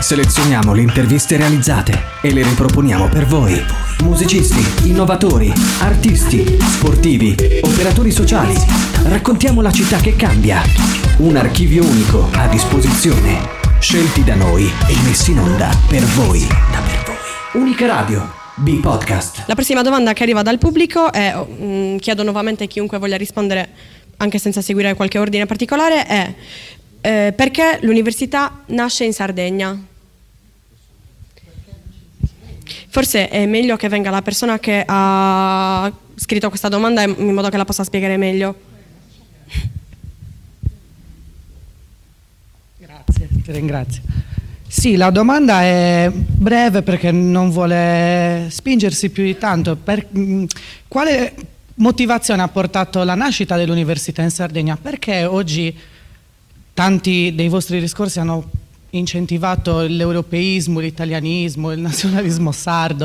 Selezioniamo le interviste realizzate e le riproponiamo per voi. Musicisti, innovatori, artisti, sportivi, operatori sociali. Raccontiamo la città che cambia. Un archivio unico a disposizione. Scelti da noi e messi in onda per voi. Unica Radio, B-Podcast. La prossima domanda che arriva dal pubblico è, chiedo nuovamente a chiunque voglia rispondere, anche senza seguire qualche ordine particolare, è perché l'università nasce in Sardegna? Forse è meglio che venga la persona che ha scritto questa domanda in modo che la possa spiegare meglio. Grazie, ti ringrazio. Sì, la domanda è breve perché non vuole spingersi più di tanto. Quale motivazione ha portato la nascita dell'università in Sardegna? Perché oggi tanti dei vostri discorsi hanno incentivato l'europeismo, l'italianismo, il nazionalismo sardo?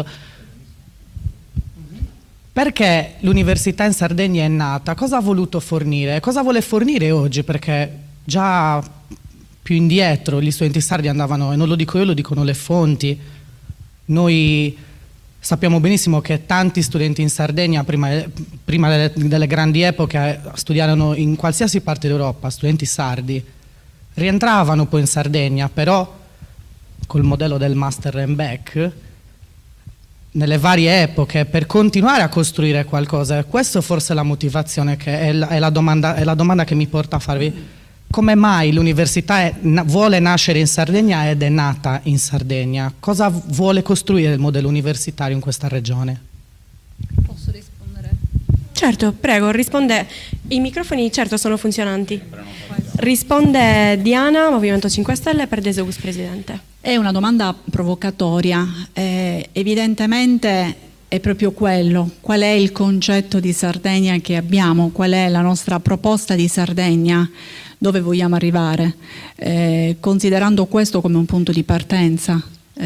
Perché l'università in Sardegna è nata? Cosa ha voluto fornire? Cosa vuole fornire oggi? Perché già più indietro gli studenti sardi andavano, e non lo dico io, lo dicono le fonti. Noi sappiamo benissimo che tanti studenti in Sardegna, prima delle grandi epoche, studiarono in qualsiasi parte d'Europa, studenti sardi, rientravano poi in Sardegna, però col modello del Master and Back, nelle varie epoche, per continuare a costruire qualcosa. Questa forse è la motivazione, che è la domanda che mi porta a farvi. Come mai l'università vuole nascere in Sardegna ed è nata in Sardegna? Cosa vuole costruire il modello universitario in questa regione? Posso rispondere? Certo, prego, risponde. I microfoni certo sono funzionanti. Risponde Diana, Movimento 5 Stelle, per Deseus Presidente. È una domanda provocatoria. Evidentemente è proprio quello. Qual è il concetto di Sardegna che abbiamo? Qual è la nostra proposta di Sardegna? Dove vogliamo arrivare? Considerando questo come un punto di partenza,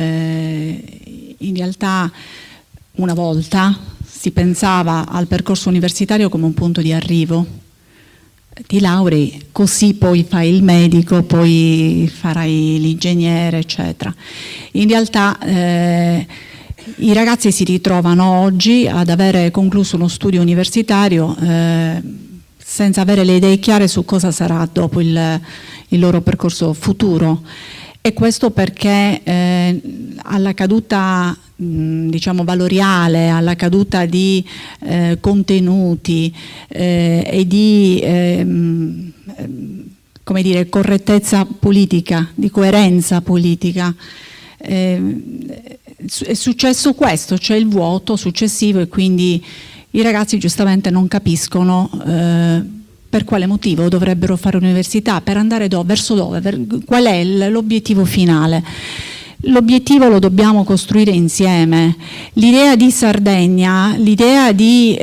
in realtà una volta si pensava al percorso universitario come un punto di arrivo. Ti laurei, così poi fai il medico, poi farai l'ingegnere, eccetera. In realtà i ragazzi si ritrovano oggi ad avere concluso uno studio universitario senza avere le idee chiare su cosa sarà dopo il loro percorso futuro, e questo perché alla caduta diciamo valoriale, alla caduta di contenuti e di come dire, correttezza politica, di coerenza politica, è successo questo, c'è il vuoto successivo, e quindi i ragazzi giustamente non capiscono per quale motivo dovrebbero fare università, per andare verso dove, qual è l'obiettivo finale. L'obiettivo lo dobbiamo costruire insieme. L'idea di Sardegna, l'idea di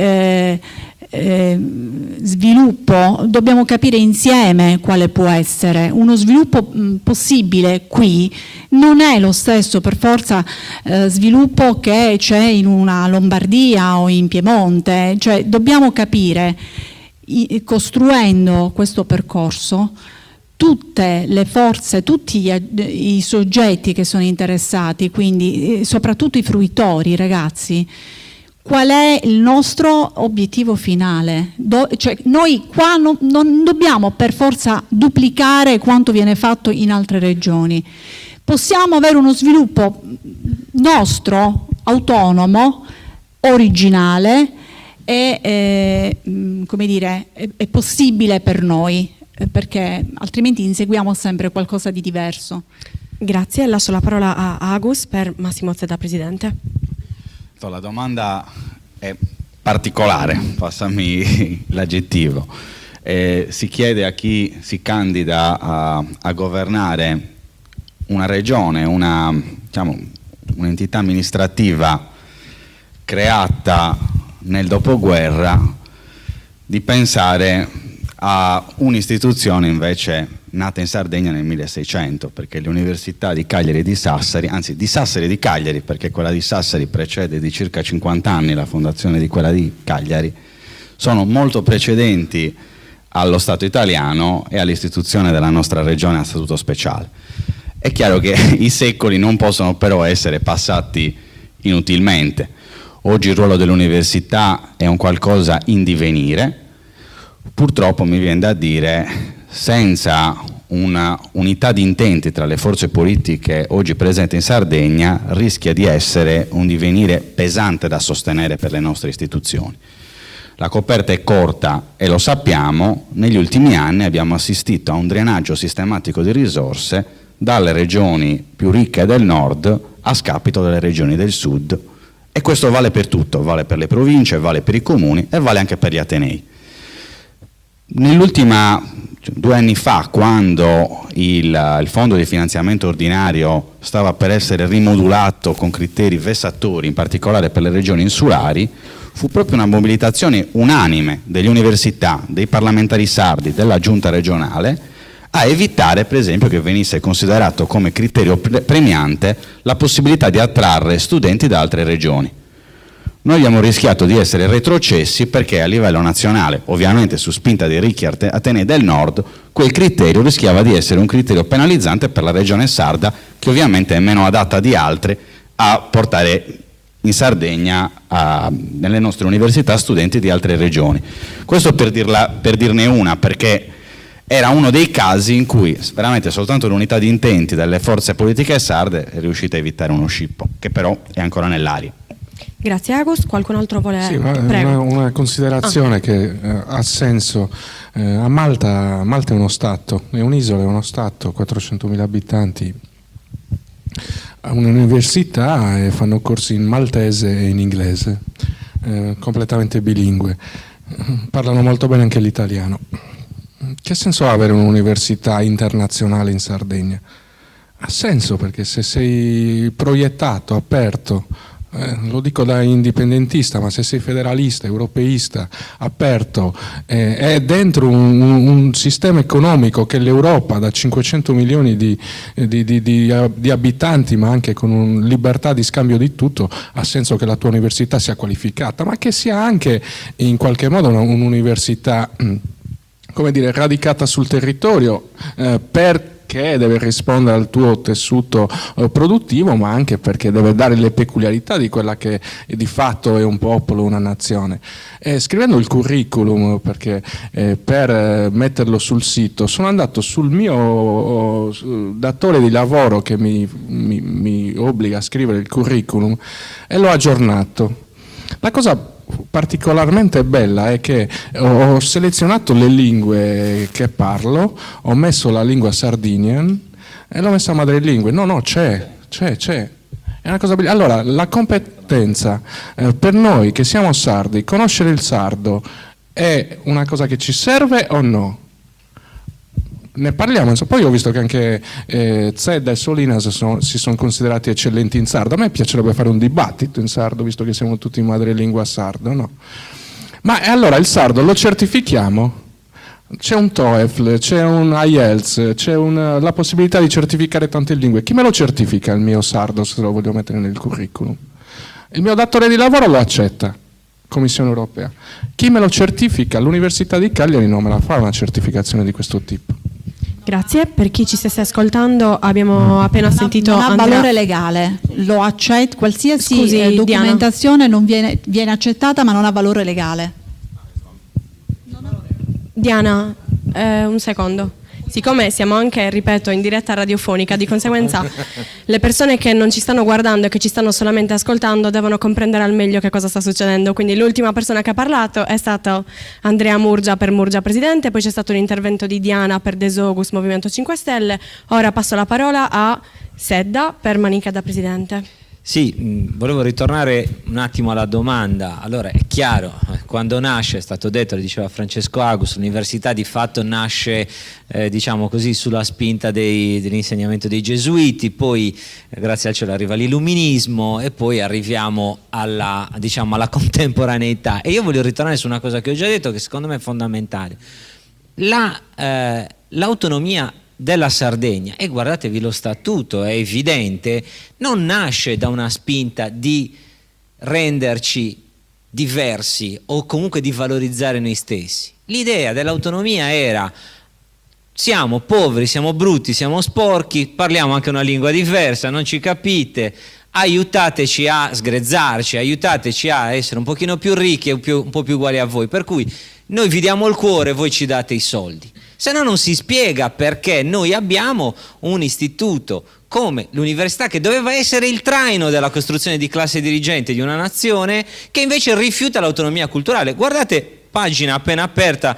sviluppo, dobbiamo capire insieme quale può essere. Uno sviluppo possibile qui non è lo stesso per forza sviluppo che c'è in una Lombardia o in Piemonte, cioè dobbiamo capire, costruendo questo percorso, tutte le forze, tutti i soggetti che sono interessati, quindi soprattutto i fruitori, i ragazzi, qual è il nostro obiettivo finale. Cioè, noi qua non dobbiamo per forza duplicare quanto viene fatto in altre regioni. Possiamo avere uno sviluppo nostro, autonomo, originale e come dire, è possibile per noi, perché altrimenti inseguiamo sempre qualcosa di diverso. Grazie, lascio la parola a Agus per Massimo Zedda, Presidente. La domanda è particolare, passami l'aggettivo. Si chiede a chi si candida a governare una regione, un'entità amministrativa creata nel dopoguerra, di pensare a un'istituzione invece nata in Sardegna nel 1600, perché le università di Cagliari e di Sassari, anzi di Sassari e di Cagliari, perché quella di Sassari precede di circa 50 anni la fondazione di quella di Cagliari, sono molto precedenti allo Stato italiano e all'istituzione della nostra regione a statuto speciale. È chiaro che i secoli non possono però essere passati inutilmente. Oggi il ruolo dell'università è un qualcosa in divenire. Purtroppo mi viene da dire, senza una unità di intenti tra le forze politiche oggi presenti in Sardegna, rischia di essere un divenire pesante da sostenere per le nostre istituzioni. La coperta è corta e lo sappiamo, negli ultimi anni abbiamo assistito a un drenaggio sistematico di risorse dalle regioni più ricche del nord a scapito delle regioni del sud, e questo vale per tutto, vale per le province, vale per i comuni e vale anche per gli atenei. Nell'ultima 2 anni fa, quando il fondo di finanziamento ordinario stava per essere rimodulato con criteri vessatori, in particolare per le regioni insulari, fu proprio una mobilitazione unanime delle università, dei parlamentari sardi, della giunta regionale, a evitare per esempio che venisse considerato come criterio premiante la possibilità di attrarre studenti da altre regioni. Noi abbiamo rischiato di essere retrocessi perché a livello nazionale, ovviamente su spinta dei ricchi atenei del nord, quel criterio rischiava di essere un criterio penalizzante per la regione sarda, che ovviamente è meno adatta di altre a portare in Sardegna, nelle nostre università, studenti di altre regioni. Questo per dirne una, perché era uno dei casi in cui veramente soltanto l'unità di intenti delle forze politiche sarde è riuscita a evitare uno scippo, che però è ancora nell'aria. Grazie Agus, qualcun altro vuole... Sì, Prego. una considerazione che ha senso. A Malta è uno stato, è un'isola, è uno stato, 400.000 abitanti, ha un'università e fanno corsi in maltese e in inglese, completamente bilingue, parlano molto bene anche l'italiano. Che senso ha avere un'università internazionale in Sardegna? Ha senso, perché se sei proiettato, aperto, lo dico da indipendentista, ma se sei federalista, europeista, aperto, è dentro un sistema economico che l'Europa, da 500 milioni di abitanti, ma anche con libertà di scambio di tutto, ha senso che la tua università sia qualificata, ma che sia anche in qualche modo un'università, come dire, radicata sul territorio, perché deve rispondere al tuo tessuto produttivo, ma anche perché deve dare le peculiarità di quella che di fatto è un popolo, una nazione. Scrivendo il curriculum, perché per metterlo sul sito, sono andato sul mio datore di lavoro che mi obbliga a scrivere il curriculum e l'ho aggiornato. La cosa particolarmente bella è che ho selezionato le lingue che parlo, ho messo la lingua Sardinian e l'ho messa madrelingua. No, c'è. È una cosa bella. Allora, la competenza per noi che siamo sardi, conoscere il sardo è una cosa che ci serve o no? Ne parliamo, poi ho visto che anche Zedda e Solina si sono considerati eccellenti in sardo. A me piacerebbe fare un dibattito in sardo, visto che siamo tutti madrelingua sardo, no? Ma allora il sardo lo certifichiamo? C'è un TOEFL, c'è un IELTS, c'è la possibilità di certificare tante lingue. Chi me lo certifica il mio sardo, se lo voglio mettere nel curriculum? Il mio datore di lavoro lo accetta, Commissione europea. Chi me lo certifica? L'Università di Cagliari non me la fa una certificazione di questo tipo. Grazie, per chi ci stesse ascoltando abbiamo appena sentito non ha Andrea. valore legale, lo accetta, qualsiasi Scusi, documentazione non viene accettata, ma non ha valore legale. Diana, un secondo. Siccome siamo anche, ripeto, in diretta radiofonica, di conseguenza le persone che non ci stanno guardando e che ci stanno solamente ascoltando devono comprendere al meglio che cosa sta succedendo. Quindi l'ultima persona che ha parlato è stato Andrea Murgia per Murgia Presidente, poi c'è stato un intervento di Diana per Desogus Movimento 5 Stelle. Ora passo la parola a Zedda per Manica da Presidente. Sì, volevo ritornare un attimo alla domanda. Allora, è chiaro, quando nasce, è stato detto, lo diceva Francesco Agus, l'università di fatto nasce, diciamo così, sulla spinta dell'insegnamento dei gesuiti, poi grazie al cielo arriva l'illuminismo e poi arriviamo alla contemporaneità. E io voglio ritornare su una cosa che ho già detto, che secondo me è fondamentale. L'autonomia della Sardegna, e guardatevi lo statuto, è evidente, non nasce da una spinta di renderci diversi o comunque di valorizzare noi stessi. L'idea dell'autonomia era siamo poveri, siamo brutti, siamo sporchi, parliamo anche una lingua diversa, non ci capite, aiutateci a sgrezzarci, aiutateci a essere un pochino più ricchi e un po' più uguali a voi, per cui noi vi diamo il cuore, voi ci date i soldi. Se no non si spiega perché noi abbiamo un istituto come l'università, che doveva essere il traino della costruzione di classe dirigente di una nazione, che invece rifiuta l'autonomia culturale. Guardate, pagina appena aperta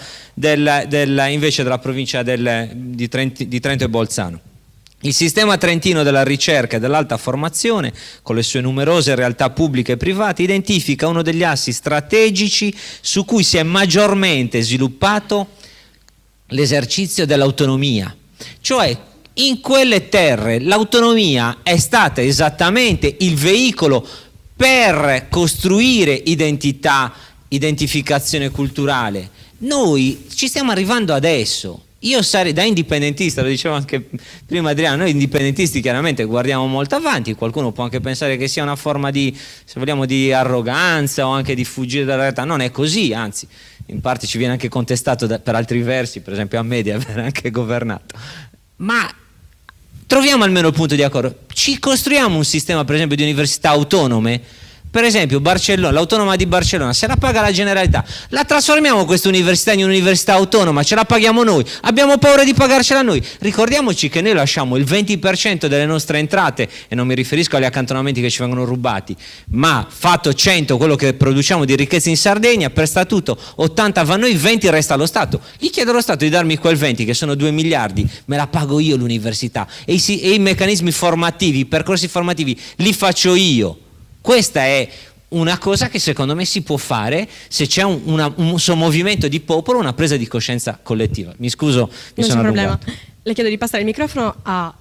invece della provincia di Trento e Bolzano. Il sistema trentino della ricerca e dell'alta formazione, con le sue numerose realtà pubbliche e private, identifica uno degli assi strategici su cui si è maggiormente sviluppato l'esercizio dell'autonomia. Cioè, in quelle terre l'autonomia è stata esattamente il veicolo per costruire identità, identificazione culturale. Noi ci stiamo arrivando adesso. Io sarei, da indipendentista, lo dicevo anche prima Adriano, noi indipendentisti chiaramente guardiamo molto avanti, qualcuno può anche pensare che sia una forma di, se vogliamo, di arroganza o anche di fuggire dalla realtà. Non è così, anzi, in parte ci viene anche contestato per altri versi, per esempio a me, di aver anche governato. Ma troviamo almeno il punto di accordo. Ci costruiamo un sistema, per esempio, di università autonome. Per esempio Barcellona, l'autonoma di Barcellona, se la paga la Generalità, la trasformiamo questa università in un'università autonoma, ce la paghiamo noi, abbiamo paura di pagarcela noi. Ricordiamoci che noi lasciamo il 20% delle nostre entrate, e non mi riferisco agli accantonamenti che ci vengono rubati, ma fatto 100 quello che produciamo di ricchezza in Sardegna, per statuto 80 va a noi, 20 resta allo Stato. Gli chiedo allo Stato di darmi quel 20, che sono 2 miliardi, me la pago io l'università, e i meccanismi formativi, i percorsi formativi li faccio io. Questa è una cosa che secondo me si può fare se c'è un sommovimento di popolo, una presa di coscienza collettiva. Mi scuso, mi sono allungato. Non c'è problema. Le chiedo di passare il microfono a...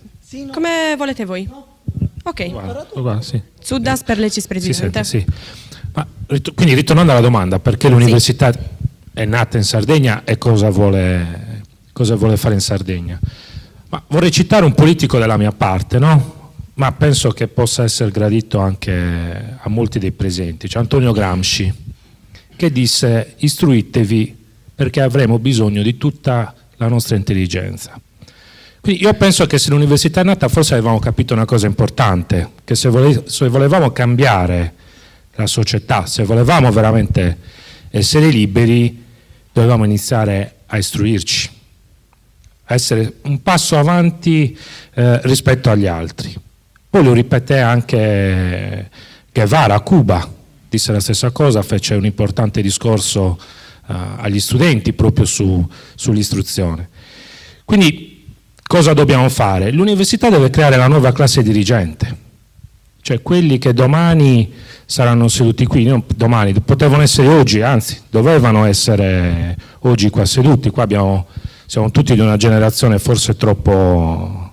come volete voi? Ok. Guarda, sì. Zudas per Lecis Presidente. Sì. Ma, quindi ritornando alla domanda, perché l'università è nata in Sardegna e cosa vuole fare in Sardegna? Ma vorrei citare un politico della mia parte, no? Ma penso che possa essere gradito anche a molti dei presenti. C'è Antonio Gramsci, che disse: istruitevi perché avremo bisogno di tutta la nostra intelligenza. Quindi io penso che se l'università è nata, forse avevamo capito una cosa importante, che se volevamo cambiare la società, se volevamo veramente essere liberi, dovevamo iniziare a istruirci, a essere un passo avanti rispetto agli altri. Poi lo ripeté anche Guevara a Cuba, disse la stessa cosa, fece un importante discorso agli studenti proprio sull'istruzione. Quindi cosa dobbiamo fare? L'università deve creare la nuova classe dirigente, cioè quelli che domani saranno seduti qui, non domani, potevano essere oggi, anzi dovevano essere oggi qua seduti. Qua siamo tutti di una generazione forse troppo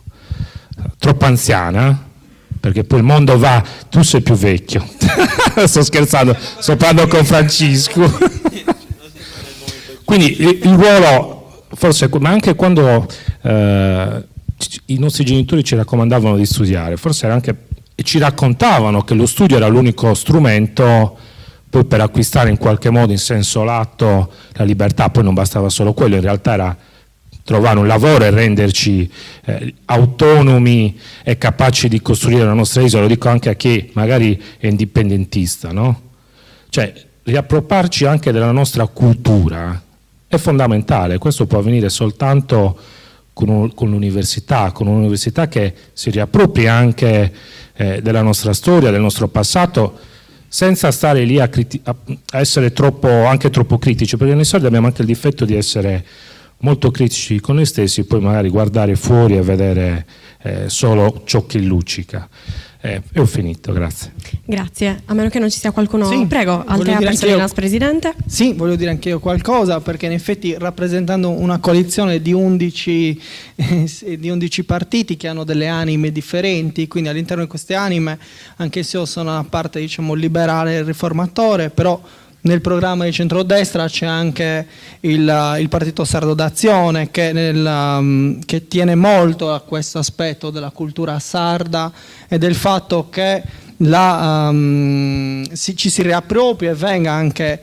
anziana, perché poi il mondo va, tu sei più vecchio. Sto scherzando, sto parlando con Francisco. Quindi il ruolo, forse, ma anche quando i nostri genitori ci raccomandavano di studiare, forse era anche, e ci raccontavano che lo studio era l'unico strumento poi per acquistare in qualche modo, in senso lato, la libertà. Poi non bastava solo quello, in realtà era trovare un lavoro e renderci autonomi e capaci di costruire la nostra isola. Lo dico anche a chi magari è indipendentista, no? Cioè, riappropriarci anche della nostra cultura è fondamentale. Questo può avvenire soltanto con un'università che si riappropri anche della nostra storia, del nostro passato, senza stare lì a essere anche troppo critici, perché noi soldi abbiamo anche il difetto di essere molto critici con noi stessi, poi magari guardare fuori e vedere solo ciò che luccica. E ho finito, grazie. Grazie, a meno che non ci sia qualcuno. Sì, prego, Altea Persilinas, Presidente. Sì, voglio dire anche io qualcosa, perché in effetti rappresentando una coalizione di 11 partiti che hanno delle anime differenti, quindi all'interno di queste anime, anche se io sono una parte, diciamo, liberale e riformatore, però nel programma di centrodestra c'è anche il Partito Sardo d'Azione che tiene molto a questo aspetto della cultura sarda e del fatto che ci si riappropri e venga anche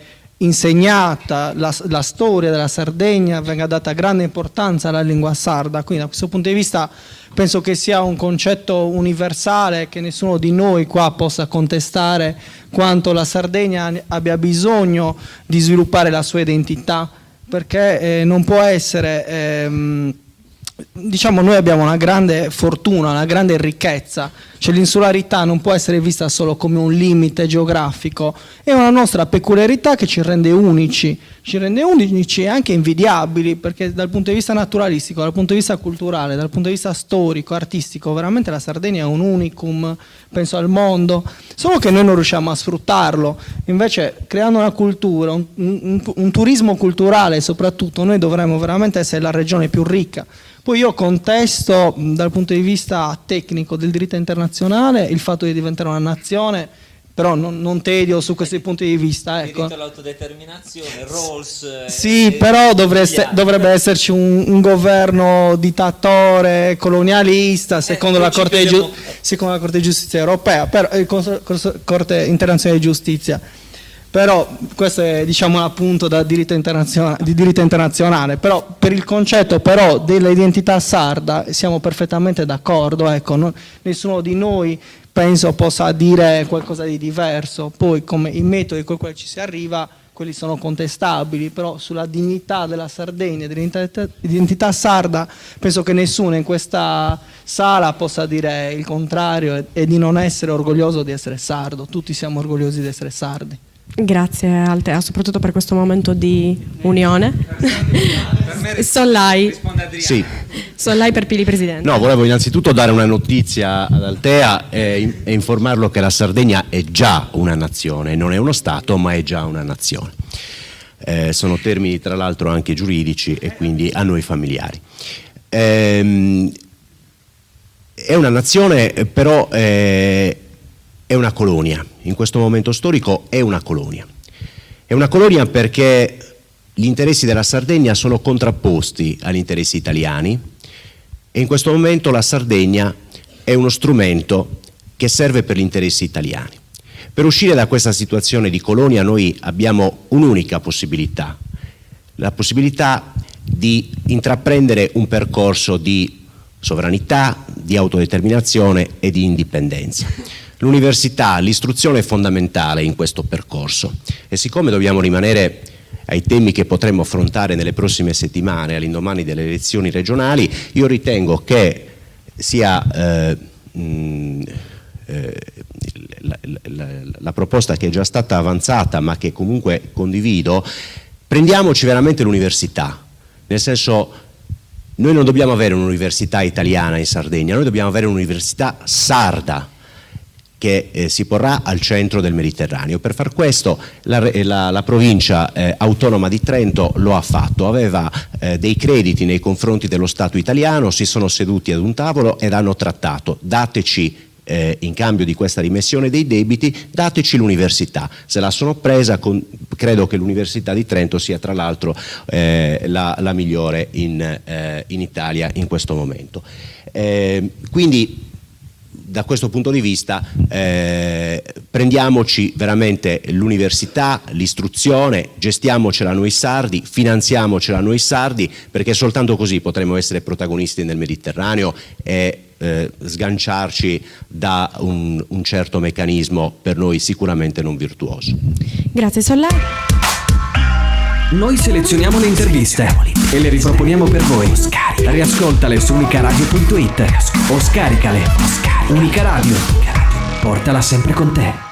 insegnata la storia della Sardegna, venga data grande importanza alla lingua sarda. Quindi da questo punto di vista penso che sia un concetto universale, che nessuno di noi qua possa contestare quanto la Sardegna abbia bisogno di sviluppare la sua identità, perché non può essere... Diciamo, noi abbiamo una grande fortuna, una grande ricchezza, cioè l'insularità non può essere vista solo come un limite geografico, è una nostra peculiarità che ci rende unici e anche invidiabili, perché dal punto di vista naturalistico, dal punto di vista culturale, dal punto di vista storico, artistico, veramente la Sardegna è un unicum, penso al mondo, solo che noi non riusciamo a sfruttarlo. Invece, creando una cultura, un turismo culturale soprattutto, noi dovremmo veramente essere la regione più ricca. Poi io contesto dal punto di vista tecnico del diritto internazionale il fatto di diventare una nazione, però non tedio su questi punti di vista. Ecco. Diritto all'autodeterminazione, Rawls... Sì, però dovrebbe esserci un governo dittatore, colonialista, secondo la Corte di Giustizia europea, Corte internazionale di giustizia. Però questo è, diciamo, un appunto di diritto internazionale, però per il concetto però dell'identità sarda siamo perfettamente d'accordo, ecco, nessuno di noi penso possa dire qualcosa di diverso. Poi come i metodi con cui ci si arriva, quelli sono contestabili, però sulla dignità della Sardegna, dell'identità sarda, penso che nessuno in questa sala possa dire il contrario e di non essere orgoglioso di essere sardo. Tutti siamo orgogliosi di essere sardi. Grazie Altea, soprattutto per questo momento di unione. Sollai. Sì. Sollai per Pili Presidente. No, volevo innanzitutto dare una notizia ad Altea e informarlo che la Sardegna è già una nazione, non è uno Stato ma è già una nazione. Sono termini tra l'altro anche giuridici e quindi a noi familiari. È una nazione, però è una colonia. In questo momento storico è una colonia. È una colonia perché gli interessi della Sardegna sono contrapposti agli interessi italiani e in questo momento la Sardegna è uno strumento che serve per gli interessi italiani. Per uscire da questa situazione di colonia noi abbiamo un'unica possibilità, la possibilità di intraprendere un percorso di sovranità, di autodeterminazione e di indipendenza. L'università, l'istruzione è fondamentale in questo percorso e siccome dobbiamo rimanere ai temi che potremo affrontare nelle prossime settimane, all'indomani delle elezioni regionali, io ritengo che sia la proposta che è già stata avanzata ma che comunque condivido, prendiamoci veramente l'università, nel senso noi non dobbiamo avere un'università italiana in Sardegna, noi dobbiamo avere un'università sarda che si porrà al centro del Mediterraneo. Per far questo la provincia autonoma di Trento lo ha fatto, aveva dei crediti nei confronti dello Stato italiano, si sono seduti ad un tavolo ed hanno trattato, dateci in cambio di questa rimessione dei debiti, dateci l'università. Se la sono presa, credo che l'Università di Trento sia tra l'altro la migliore in Italia in questo momento. Quindi da questo punto di vista prendiamoci veramente l'università, l'istruzione, gestiamocela noi sardi, finanziamocela noi sardi, perché soltanto così potremo essere protagonisti nel Mediterraneo e sganciarci da un certo meccanismo per noi sicuramente non virtuoso. Grazie Sollai. Noi selezioniamo le interviste e le riproponiamo per voi. Riascoltale su unicaradio.it o scaricale. Unica Radio. Portala sempre con te.